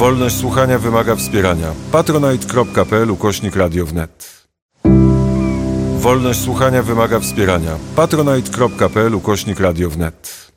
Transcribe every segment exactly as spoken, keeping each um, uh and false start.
Wolność słuchania wymaga wspierania. patronite kropka pl ukośnik radio wnet. Wolność słuchania wymaga wspierania. patronite kropka pl ukośnik radio wnet.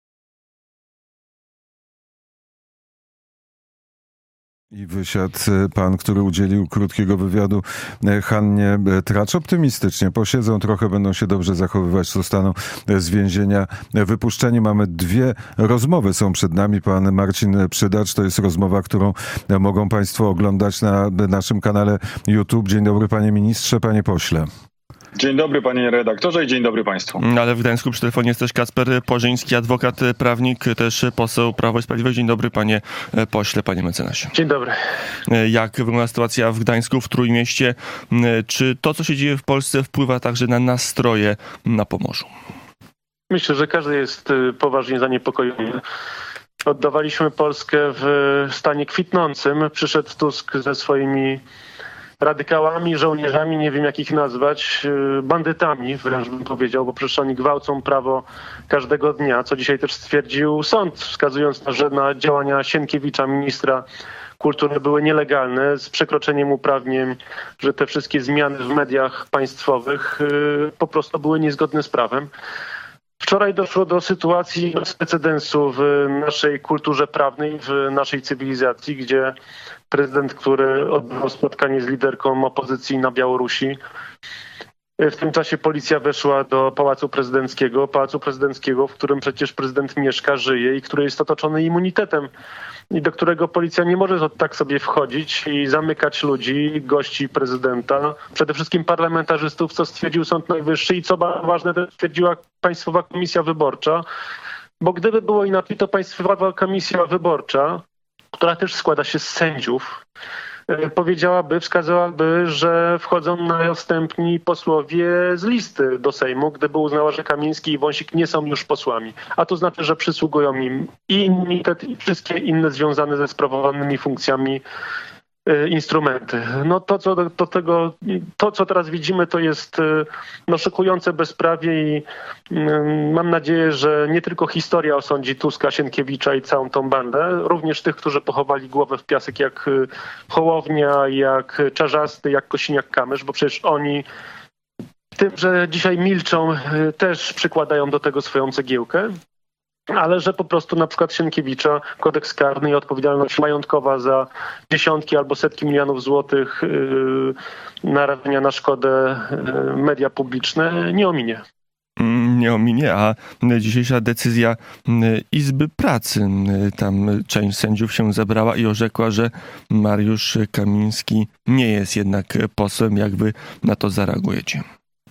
I wysiadł pan, który udzielił krótkiego wywiadu Hannie Tracz. Optymistycznie posiedzą, trochę będą się dobrze zachowywać, zostaną z więzienia wypuszczeni. Mamy dwie rozmowy, są przed nami. Pan Marcin Przydacz, to jest rozmowa, którą mogą państwo oglądać na naszym kanale YouTube. Dzień dobry, panie ministrze, panie pośle. Dzień dobry, panie redaktorze, i dzień dobry państwu. Ale w Gdańsku przy telefonie jest też Kacper Porzyński, adwokat, prawnik, też poseł Prawo i Sprawiedliwość. Dzień dobry, panie pośle, panie mecenasie. Dzień dobry. Jak wygląda sytuacja w Gdańsku, w Trójmieście? Czy to, co się dzieje w Polsce, wpływa także na nastroje na Pomorzu? Myślę, że każdy jest poważnie zaniepokojony. Oddawaliśmy Polskę w stanie kwitnącym. Przyszedł Tusk ze swoimi radykałami, żołnierzami, nie wiem jak ich nazwać, bandytami wręcz bym powiedział, bo przecież oni gwałcą prawo każdego dnia, co dzisiaj też stwierdził sąd, wskazując na, że na działania Sienkiewicza, ministra kultury, były nielegalne, z przekroczeniem uprawnień, że te wszystkie zmiany w mediach państwowych po prostu były niezgodne z prawem. Wczoraj doszło do sytuacji bez precedensu w naszej kulturze prawnej, w naszej cywilizacji, gdzie prezydent, który odbywał spotkanie z liderką opozycji na Białorusi, w tym czasie policja weszła do Pałacu Prezydenckiego, Pałacu Prezydenckiego, w którym przecież prezydent mieszka, żyje i który jest otoczony immunitetem i do którego policja nie może tak sobie wchodzić i zamykać ludzi, gości prezydenta, przede wszystkim parlamentarzystów, co stwierdził Sąd Najwyższy i co ważne, to stwierdziła Państwowa Komisja Wyborcza, bo gdyby było inaczej, to Państwowa Komisja Wyborcza, która też składa się z sędziów, powiedziałaby, wskazałaby, że wchodzą następni posłowie z listy do Sejmu, gdyby uznała, że Kamiński i Wąsik nie są już posłami. A to znaczy, że przysługują im i immunitet, i wszystkie inne związane ze sprawowanymi funkcjami instrumenty. No to, co do, do tego, to, co teraz widzimy, to jest no, szokujące bezprawie i mm, mam nadzieję, że nie tylko historia osądzi Tuska, Sienkiewicza i całą tą bandę, również tych, którzy pochowali głowę w piasek jak Hołownia, jak Czarzasty, jak Kosiniak-Kamysz, bo przecież oni tym, że dzisiaj milczą, też przykładają do tego swoją cegiełkę. Ale że po prostu na przykład Sienkiewicza, kodeks karny i odpowiedzialność majątkowa za dziesiątki albo setki milionów złotych yy, narażenia na szkodę yy, media publiczne nie ominie. Nie ominie, a dzisiejsza decyzja Izby Pracy, tam część sędziów się zebrała i orzekła, że Mariusz Kamiński nie jest jednak posłem. Jak wy na to zareagujecie?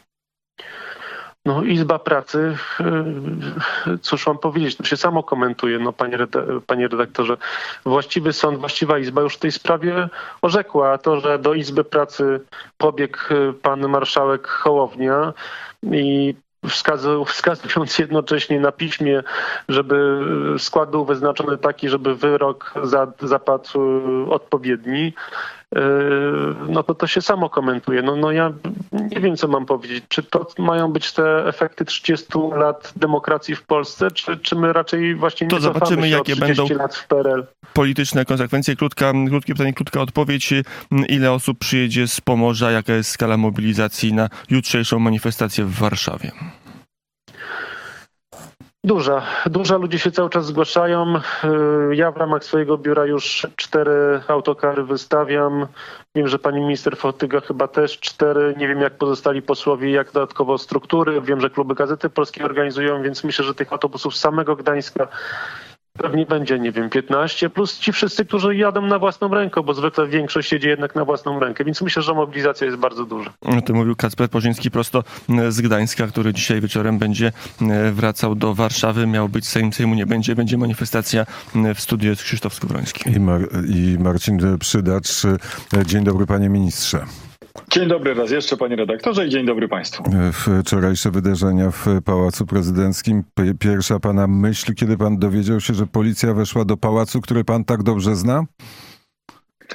No, Izba Pracy, cóż mam powiedzieć, to się samo komentuje, no, panie, reda- panie redaktorze. Właściwy sąd, właściwa Izba już w tej sprawie orzekła, a to, że do Izby Pracy pobiegł pan marszałek Hołownia i wskazując, wskazując jednocześnie na piśmie, żeby skład był wyznaczony taki, żeby wyrok zapadł odpowiedni, no to to się samo komentuje. No, no ja nie wiem, co mam powiedzieć. Czy to mają być te efekty trzydziestu lat demokracji w Polsce, czy, czy my raczej właśnie nie to zobaczymy, się jakie będą lat w P R L? Polityczne konsekwencje. Krótka, krótkie pytanie, krótka odpowiedź. Ile osób przyjedzie z Pomorza? Jaka jest skala mobilizacji na jutrzejszą manifestację w Warszawie? Duża. Duża. Ludzie się cały czas zgłaszają. Ja w ramach swojego biura już cztery autokary wystawiam. Wiem, że pani minister Fotyga chyba też cztery. Nie wiem, jak pozostali posłowie, jak dodatkowo struktury. Wiem, że kluby Gazety Polskiej organizują, więc myślę, że tych autobusów z samego Gdańska pewnie będzie, nie wiem, piętnaście, plus ci wszyscy, którzy jadą na własną rękę, bo zwykle większość jedzie jednak na własną rękę, więc myślę, że mobilizacja jest bardzo duża. To mówił Kacper Porzyński prosto z Gdańska, który dzisiaj wieczorem będzie wracał do Warszawy. Miał być Sejm, Sejmu nie będzie, będzie manifestacja w studiu jest Krzysztof Skowroński. I, Mar- i Marcin Przydacz. Dzień dobry, panie ministrze. Dzień dobry raz jeszcze, panie redaktorze, i dzień dobry państwu. Wczorajsze wydarzenia w Pałacu Prezydenckim. Pierwsza pana myśl, kiedy pan dowiedział się, że policja weszła do pałacu, który pan tak dobrze zna?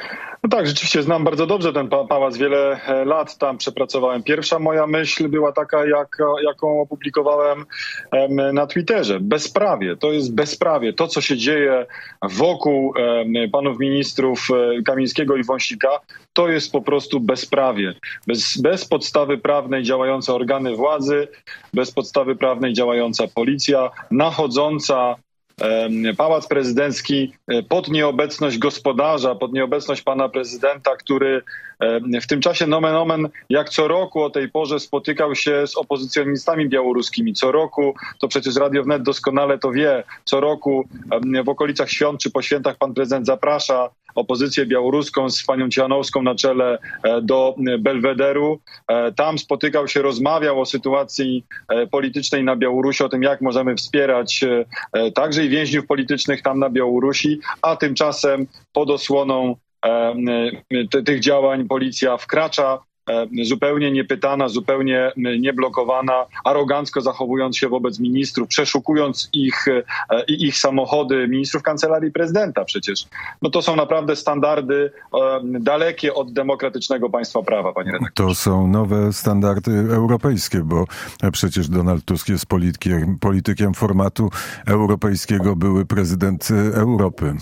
No tak, rzeczywiście znam bardzo dobrze ten pa- pałac. Wiele e, lat tam przepracowałem. Pierwsza moja myśl była taka, jak, jaką opublikowałem em, na Twitterze. Bezprawie. To jest bezprawie. To, co się dzieje wokół em, panów ministrów e, Kamińskiego i Wąsika, to jest po prostu bezprawie. Bez, bez podstawy prawnej działające organy władzy, bez podstawy prawnej działająca policja, nachodząca Pałac Prezydencki pod nieobecność gospodarza, pod nieobecność pana prezydenta, który w tym czasie nomen omen jak co roku o tej porze spotykał się z opozycjonistami białoruskimi. Co roku, to przecież Radio Wnet doskonale to wie, co roku w okolicach świąt czy po świętach pan prezydent zaprasza opozycję białoruską z panią Cichanouszką na czele do Belwederu. Tam spotykał się, rozmawiał o sytuacji politycznej na Białorusi, o tym, jak możemy wspierać także i więźniów politycznych tam na Białorusi, a tymczasem pod osłoną tych działań policja wkracza zupełnie niepytana, zupełnie nieblokowana, arogancko zachowując się wobec ministrów, przeszukując ich i ich samochody, ministrów Kancelarii Prezydenta przecież. No to są naprawdę standardy dalekie od demokratycznego państwa prawa, panie redaktorze. To są nowe standardy europejskie, bo przecież Donald Tusk jest politykiem, politykiem formatu europejskiego, były prezydent Europy.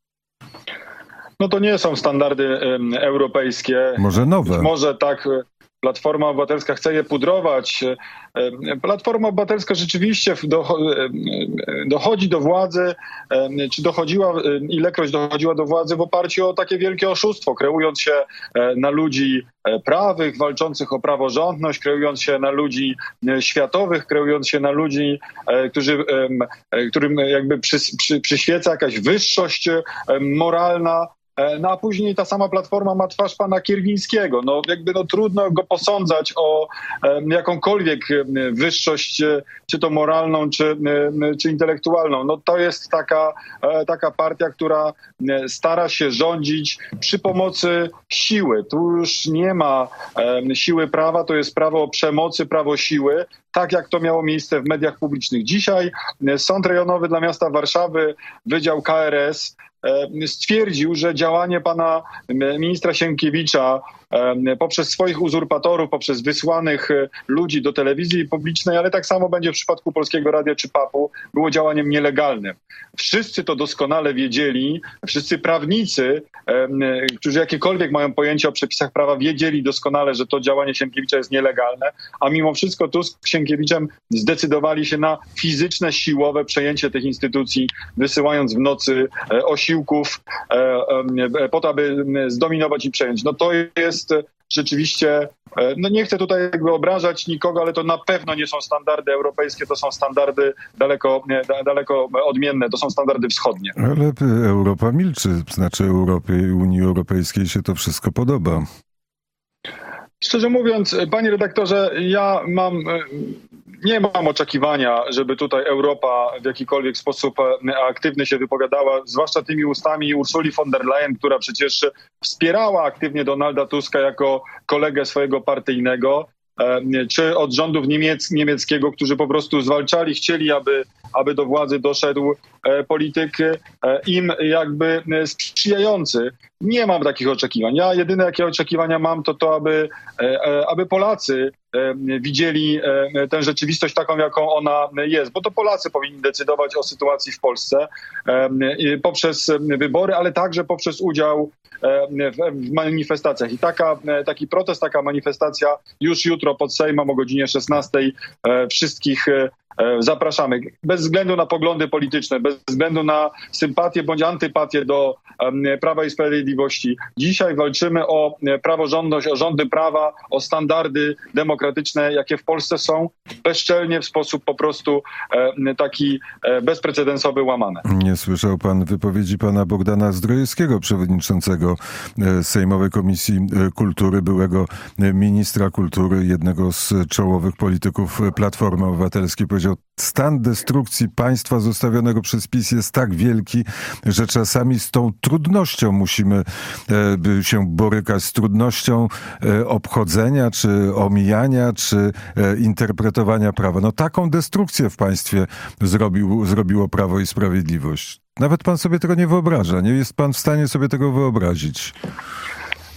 No to nie są standardy um, europejskie. Może nowe. Być może tak Platforma Obywatelska chce je pudrować. Platforma Obywatelska rzeczywiście dochodzi do władzy, czy dochodziła, ilekroć dochodziła do władzy w oparciu o takie wielkie oszustwo, kreując się na ludzi prawych, walczących o praworządność, kreując się na ludzi światowych, kreując się na ludzi, którzy, którym jakby przy, przy, przyświeca jakaś wyższość moralna. No a później ta sama Platforma ma twarz pana Kierwińskiego. No jakby no trudno go posądzać o e, jakąkolwiek wyższość, czy to moralną, czy, e, czy intelektualną. No to jest taka, e, taka partia, która stara się rządzić przy pomocy siły. Tu już nie ma e, siły prawa, to jest prawo przemocy, prawo siły, tak jak to miało miejsce w mediach publicznych. Dzisiaj Sąd Rejonowy dla Miasta Warszawy, Wydział K R S, stwierdził, że działanie pana ministra Sienkiewicza poprzez swoich uzurpatorów, poprzez wysłanych ludzi do telewizji publicznej, ale tak samo będzie w przypadku Polskiego Radia czy P A P-u, było działaniem nielegalnym. Wszyscy to doskonale wiedzieli, wszyscy prawnicy, którzy jakiekolwiek mają pojęcie o przepisach prawa, wiedzieli doskonale, że to działanie Sienkiewicza jest nielegalne, a mimo wszystko Tusk z Sienkiewiczem zdecydowali się na fizyczne, siłowe przejęcie tych instytucji, wysyłając w nocy osiłków po to, aby zdominować i przejąć. No to jest rzeczywiście, no nie chcę tutaj jakby obrażać nikogo, ale to na pewno nie są standardy europejskie, to są standardy daleko, daleko odmienne, to są standardy wschodnie. Ale Europa milczy, znaczy Europie i Unii Europejskiej się to wszystko podoba. Szczerze mówiąc, panie redaktorze, ja mam, nie mam oczekiwania, żeby tutaj Europa w jakikolwiek sposób aktywny się wypowiadała, zwłaszcza tymi ustami Ursuli von der Leyen, która przecież wspierała aktywnie Donalda Tuska jako kolegę swojego partyjnego, czy od rządów niemiec, niemieckiego, którzy po prostu zwalczali, chcieli, aby, aby do władzy doszedł polityk im jakby sprzyjający. Nie mam takich oczekiwań. Ja jedyne jakie oczekiwania mam, to to, aby, aby Polacy widzieli tę rzeczywistość taką, jaką ona jest, bo to Polacy powinni decydować o sytuacji w Polsce poprzez wybory, ale także poprzez udział w manifestacjach. I taka, taki protest, taka manifestacja już jutro pod Sejmem o godzinie szesnastej wszystkich zapraszamy. Bez względu na poglądy polityczne, bez względu na sympatię bądź antypatię do Prawa i Sprawiedliwości. Dzisiaj walczymy o praworządność, o rządy prawa, o standardy demokratyczne, jakie w Polsce są bezczelnie, w sposób po prostu taki bezprecedensowy łamane. Nie słyszał pan wypowiedzi pana Bogdana Zdrojewskiego, przewodniczącego Sejmowej Komisji Kultury, byłego ministra kultury, jednego z czołowych polityków Platformy Obywatelskiej. Powiedział, stan destrukcji państwa zostawionego przez PiS jest tak wielki, że czasami z tą trudnością musimy e, się borykać, z trudnością e, obchodzenia, czy omijania, czy e, interpretowania prawa. No taką destrukcję w państwie zrobił, zrobiło Prawo i Sprawiedliwość. Nawet pan sobie tego nie wyobraża. Nie jest pan w stanie sobie tego wyobrazić.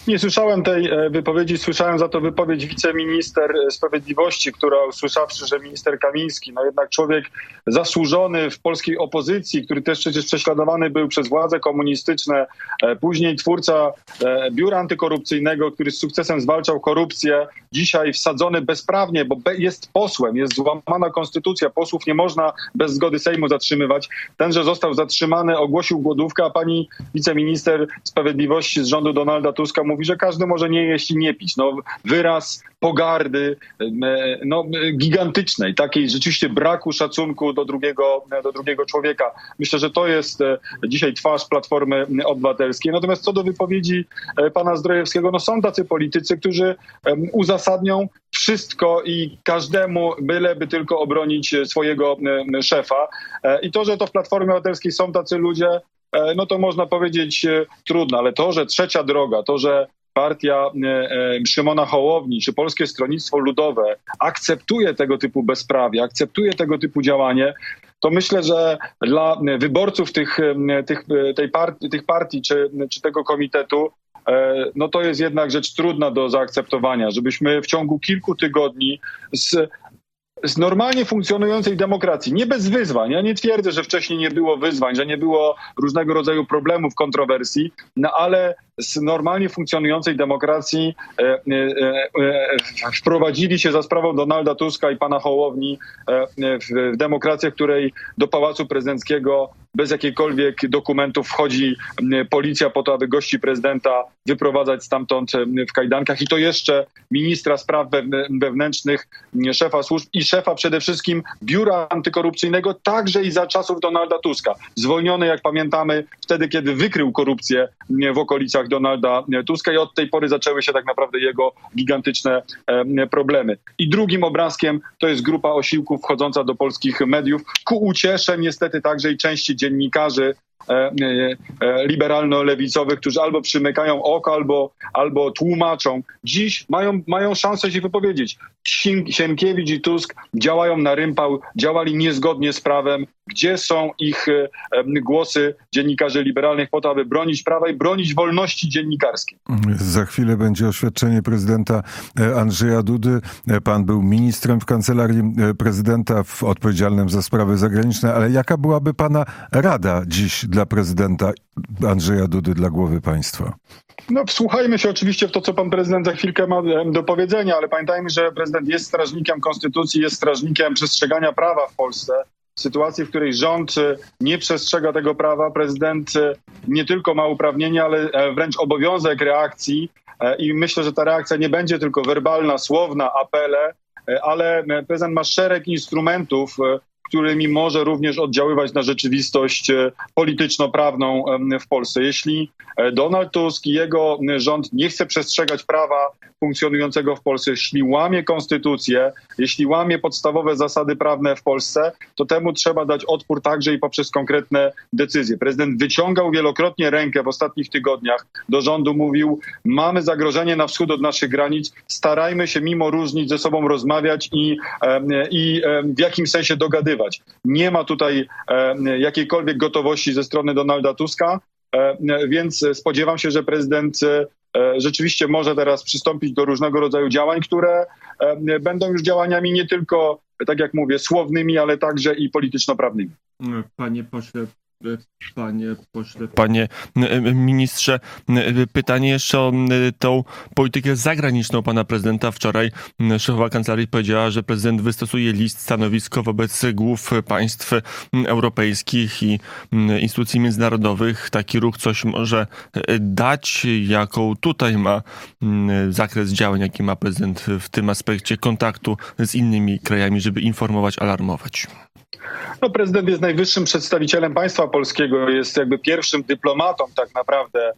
Nie słyszałem tej wypowiedzi, słyszałem za to wypowiedź wiceminister sprawiedliwości, która usłyszawszy, że minister Kamiński, no jednak człowiek zasłużony w polskiej opozycji, który też przecież prześladowany był przez władze komunistyczne, później twórca biura antykorupcyjnego, który z sukcesem zwalczał korupcję, dzisiaj wsadzony bezprawnie, bo jest posłem, jest złamana konstytucja, posłów nie można bez zgody Sejmu zatrzymywać. Ten, że został zatrzymany, ogłosił głodówkę, a pani wiceminister sprawiedliwości z rządu Donalda Tuska mówi, że każdy może nie jeść i nie pić. No, wyraz pogardy no, gigantycznej, takiej rzeczywiście braku szacunku do drugiego, do drugiego człowieka. Myślę, że to jest dzisiaj twarz Platformy Obywatelskiej. Natomiast co do wypowiedzi pana Zdrojewskiego, no są tacy politycy, którzy uzasadnią wszystko i każdemu, byleby tylko obronić swojego szefa. I to, że to w Platformie Obywatelskiej są tacy ludzie, no to można powiedzieć trudno, ale to, że Trzecia Droga, to, że partia Szymona Hołowni czy Polskie Stronnictwo Ludowe akceptuje tego typu bezprawie, akceptuje tego typu działanie, to myślę, że dla wyborców tych, tych, tej partii, tych partii czy, czy tego komitetu no to jest jednak rzecz trudna do zaakceptowania, żebyśmy w ciągu kilku tygodni z z normalnie funkcjonującej demokracji, nie bez wyzwań. Ja nie twierdzę, że wcześniej nie było wyzwań, że nie było różnego rodzaju problemów, kontrowersji, no ale z normalnie funkcjonującej demokracji e, e, e, wprowadzili się za sprawą Donalda Tuska i pana Hołowni e, w, w demokrację, w której do Pałacu Prezydenckiego bez jakichkolwiek dokumentów wchodzi policja po to, aby gości prezydenta wyprowadzać stamtąd w kajdankach i to jeszcze ministra spraw wewnętrznych, szefa służb i szefa przede wszystkim biura antykorupcyjnego, także i za czasów Donalda Tuska. Zwolniony, jak pamiętamy, wtedy, kiedy wykrył korupcję w okolicach Donalda Tuska i od tej pory zaczęły się tak naprawdę jego gigantyczne problemy. I drugim obrazkiem to jest grupa osiłków wchodząca do polskich mediów, ku uciesze niestety także i części dziennikarzy liberalno-lewicowych, którzy albo przymykają oko, albo, albo tłumaczą. Dziś mają, mają szansę się wypowiedzieć. Sienkiewicz i Tusk działają na rympał, działali niezgodnie z prawem. Gdzie są ich głosy dziennikarzy liberalnych po to, aby bronić prawa i bronić wolności dziennikarskiej? Za chwilę będzie oświadczenie prezydenta Andrzeja Dudy. Pan był ministrem w kancelarii prezydenta, odpowiedzialnym za sprawy zagraniczne, ale jaka byłaby pana rada dziś dla prezydenta Andrzeja Dudy, dla głowy państwa? No, wsłuchajmy się oczywiście w to, co pan prezydent za chwilkę ma do powiedzenia, ale pamiętajmy, że prezydent jest strażnikiem konstytucji, jest strażnikiem przestrzegania prawa w Polsce. W sytuacji, w której rząd nie przestrzega tego prawa, prezydent nie tylko ma uprawnienia, ale wręcz obowiązek reakcji i myślę, że ta reakcja nie będzie tylko werbalna, słowna, apele, ale prezydent ma szereg instrumentów, którymi może również oddziaływać na rzeczywistość polityczno-prawną w Polsce. Jeśli Donald Tusk i jego rząd nie chce przestrzegać prawa funkcjonującego w Polsce, jeśli łamie konstytucję, jeśli łamie podstawowe zasady prawne w Polsce, to temu trzeba dać odpór także i poprzez konkretne decyzje. Prezydent wyciągał wielokrotnie rękę w ostatnich tygodniach do rządu, mówił, mamy zagrożenie na wschód od naszych granic, starajmy się mimo różnic ze sobą rozmawiać i, i w jakim sensie dogadywać. Nie ma tutaj jakiejkolwiek gotowości ze strony Donalda Tuska, więc spodziewam się, że prezydent rzeczywiście może teraz przystąpić do różnego rodzaju działań, które będą już działaniami nie tylko, tak jak mówię, słownymi, ale także i polityczno-prawnymi. Panie pośle, Panie pośle, panie ministrze, pytanie jeszcze o tą politykę zagraniczną pana prezydenta. Wczoraj szefowa kancelarii powiedziała, że prezydent wystosuje list stanowisko wobec głów państw europejskich i instytucji międzynarodowych. Taki ruch coś może dać? Jaką tutaj ma zakres działań, jaki ma prezydent w tym aspekcie kontaktu z innymi krajami, żeby informować, alarmować? No, prezydent jest najwyższym przedstawicielem państwa polskiego, jest jakby pierwszym dyplomatą tak naprawdę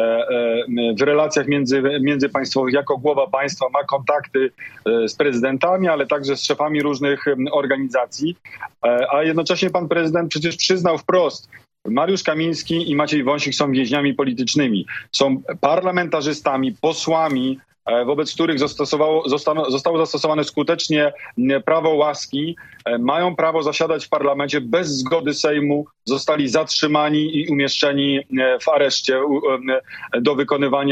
w relacjach między, międzypaństwowych. Jako głowa państwa ma kontakty z prezydentami, ale także z szefami różnych organizacji, a jednocześnie pan prezydent przecież przyznał wprost, Mariusz Kamiński i Maciej Wąsik są więźniami politycznymi, są parlamentarzystami, posłami, wobec których zastosowało, zostało, zostało zastosowane skutecznie prawo łaski, mają prawo zasiadać w parlamencie bez zgody Sejmu, zostali zatrzymani i umieszczeni w areszcie do wykonywania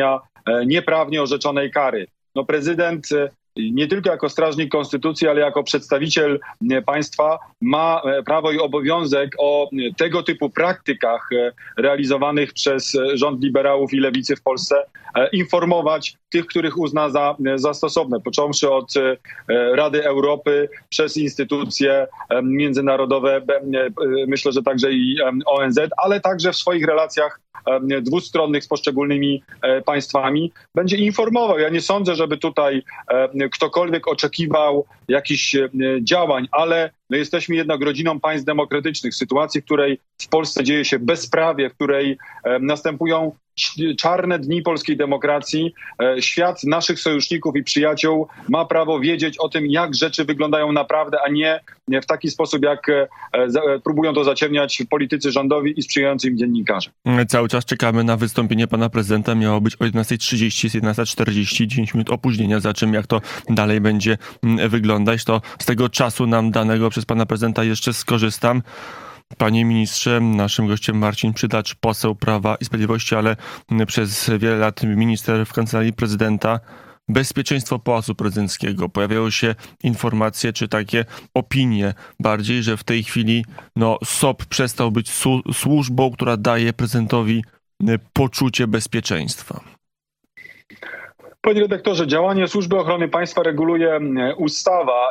nieprawnie orzeczonej kary. No prezydent nie tylko jako strażnik konstytucji, ale jako przedstawiciel państwa ma prawo i obowiązek o tego typu praktykach realizowanych przez rząd liberałów i lewicy w Polsce informować tych, których uzna za, za stosowne, począwszy od Rady Europy, przez instytucje międzynarodowe, myślę, że także i O N Z, ale także w swoich relacjach dwustronnych z poszczególnymi państwami będzie informował. Ja nie sądzę, żeby tutaj ktokolwiek oczekiwał jakichś działań, ale my jesteśmy jednak rodziną państw demokratycznych. W sytuacji, w której w Polsce dzieje się bezprawie, w której następują czarne dni polskiej demokracji, świat naszych sojuszników i przyjaciół ma prawo wiedzieć o tym, jak rzeczy wyglądają naprawdę, a nie w taki sposób, jak próbują to zaciemniać politycy rządowi i sprzyjający im dziennikarze. Cały czas czekamy na wystąpienie pana prezydenta. Miało być o jedenastej trzydzieści, jest jedenasta czterdzieści, dziewięć minut opóźnienia. Za czym, jak to dalej będzie wyglądać, to z tego czasu nam danego przez pana prezydenta jeszcze skorzystam. Panie ministrze, naszym gościem Marcin Przydacz, poseł Prawa i Sprawiedliwości, ale przez wiele lat minister w Kancelarii Prezydenta. Bezpieczeństwo Pałacu Prezydenckiego. Pojawiają się informacje, czy takie opinie bardziej, że w tej chwili no, S O P przestał być su- służbą, która daje prezydentowi poczucie bezpieczeństwa. Panie redaktorze, działanie Służby Ochrony Państwa reguluje ustawa,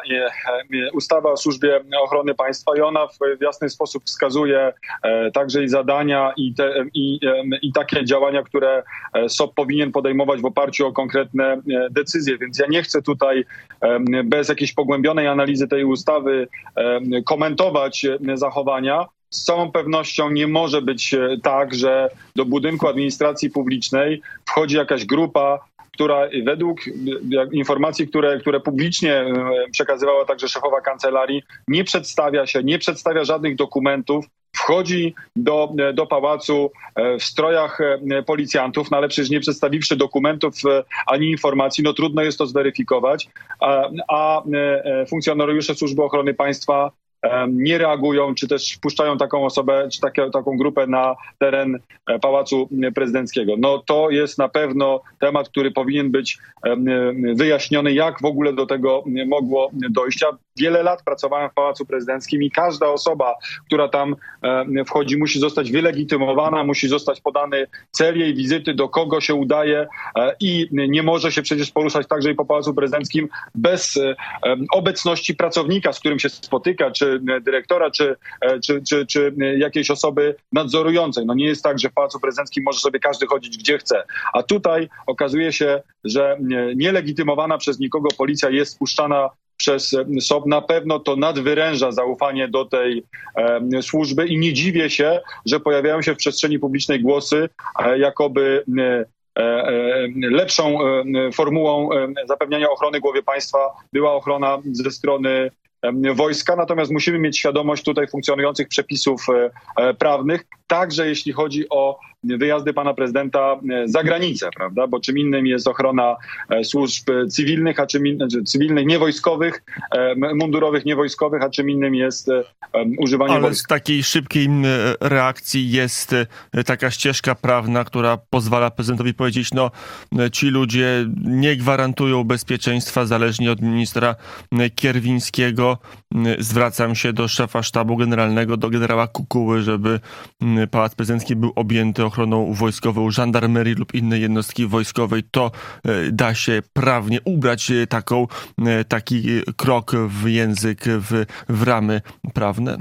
ustawa o Służbie Ochrony Państwa i ona w jasny sposób wskazuje także i zadania i, te, i, i takie działania, które S O P powinien podejmować w oparciu o konkretne decyzje. Więc ja nie chcę tutaj bez jakiejś pogłębionej analizy tej ustawy komentować zachowania. Z całą pewnością nie może być tak, że do budynku administracji publicznej wchodzi jakaś grupa, która według informacji, które, które publicznie przekazywała także szefowa kancelarii, nie przedstawia się, nie przedstawia żadnych dokumentów, wchodzi do, do pałacu w strojach policjantów, no ale przecież nie przedstawiwszy dokumentów ani informacji, no trudno jest to zweryfikować, a, a funkcjonariusze Służby Ochrony Państwa nie reagują, czy też wpuszczają taką osobę, czy takie, taką grupę na teren Pałacu Prezydenckiego. No to jest na pewno temat, który powinien być wyjaśniony, jak w ogóle do tego mogło dojść. Ja wiele lat pracowałem w Pałacu Prezydenckim i każda osoba, która tam wchodzi, musi zostać wylegitymowana, musi zostać podany cel jej wizyty, do kogo się udaje i nie może się przecież poruszać także i po Pałacu Prezydenckim bez obecności pracownika, z którym się spotyka, czy dyrektora, czy, czy, czy, czy jakiejś osoby nadzorującej. No nie jest tak, że w Pałacu Prezydenckim może sobie każdy chodzić gdzie chce. A tutaj okazuje się, że nielegitymowana przez nikogo policja jest puszczana przez S O P. Na pewno to nadwyręża zaufanie do tej e, służby i nie dziwię się, że pojawiają się w przestrzeni publicznej głosy, e, jakoby e, e, lepszą e, formułą e, zapewniania ochrony głowie państwa była ochrona ze strony wojska, natomiast musimy mieć świadomość tutaj funkcjonujących przepisów prawnych, także jeśli chodzi o wyjazdy pana prezydenta za granicę, prawda? Bo czym innym jest ochrona służb cywilnych, a czym innym, cywilnych, niewojskowych, mundurowych, niewojskowych, a czym innym jest używanie Ale wojska. Z takiej szybkiej reakcji jest taka ścieżka prawna, która pozwala prezydentowi powiedzieć, no ci ludzie nie gwarantują bezpieczeństwa, zależnie od ministra Kierwińskiego. Zwracam się do szefa sztabu generalnego, do generała Kukuły, żeby Pałac Prezydencki był objęty ochroną wojskową, żandarmerii lub innej jednostki wojskowej. To da się prawnie ubrać taką, taki krok w język, w, w ramy prawne?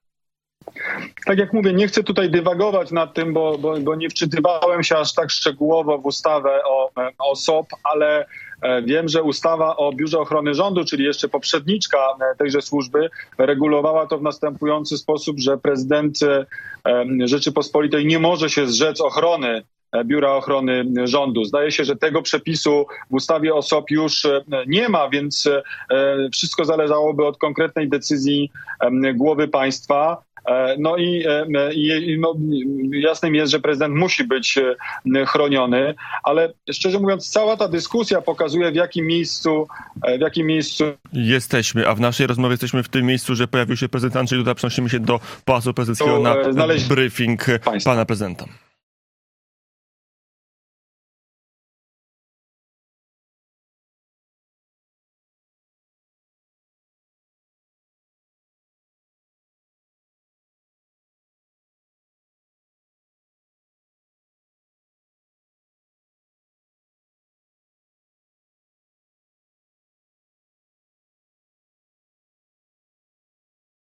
Tak jak mówię, nie chcę tutaj dywagować nad tym, bo, bo, bo nie wczytywałem się aż tak szczegółowo w ustawę o, o S O P, ale wiem, że ustawa o Biurze Ochrony Rządu, czyli jeszcze poprzedniczka tejże służby, regulowała to w następujący sposób, że prezydent Rzeczypospolitej nie może się zrzec ochrony Biura Ochrony Rządu. Zdaje się, że tego przepisu w ustawie o S O P już nie ma, więc wszystko zależałoby od konkretnej decyzji głowy państwa. No i, i no, jasnym jest, że prezydent musi być chroniony, ale szczerze mówiąc cała ta dyskusja pokazuje w jakim miejscu, w jakim miejscu... Jesteśmy, a w naszej rozmowie jesteśmy w tym miejscu, że pojawił się prezydent Andrzej Duda. Przenosimy się do Pałacu Prezydenckiego na znaleźć briefing państwa. Pana prezydenta.